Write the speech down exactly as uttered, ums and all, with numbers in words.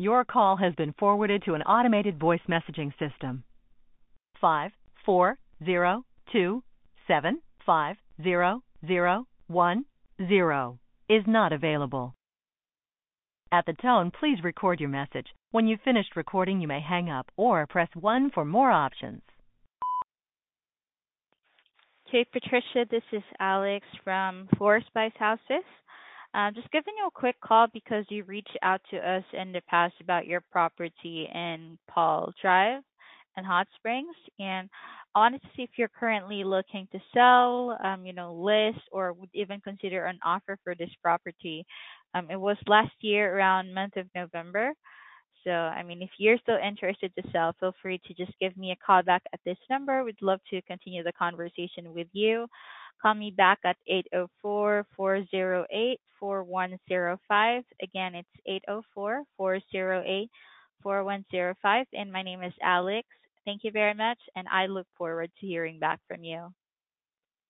Your call has been forwarded to an automated voice messaging system. Five four zero two seven five zero zero one zero is not available. At the tone, please record your message. When you've finished recording, you may hang up or press one for more options. Okay, Patricia, this is Alex from Floor Spice Houses. Uh, just giving you a quick call because you reached out to us in the past about your property in Paul Drive and Hot Springs, and I wanted to see if you're currently looking to sell, um, you know, list, or would even consider an offer for this property. Um, it was last year around month of November. So, I mean, if you're still interested to sell, feel free to just give me a call back at this number. We'd love to continue the conversation with you. Call me back at eight zero four, four zero eight, four one zero five. Again, it's eight zero four, four zero eight, four one zero five. And my name is Alex. Thank you very much, and I look forward to hearing back from you.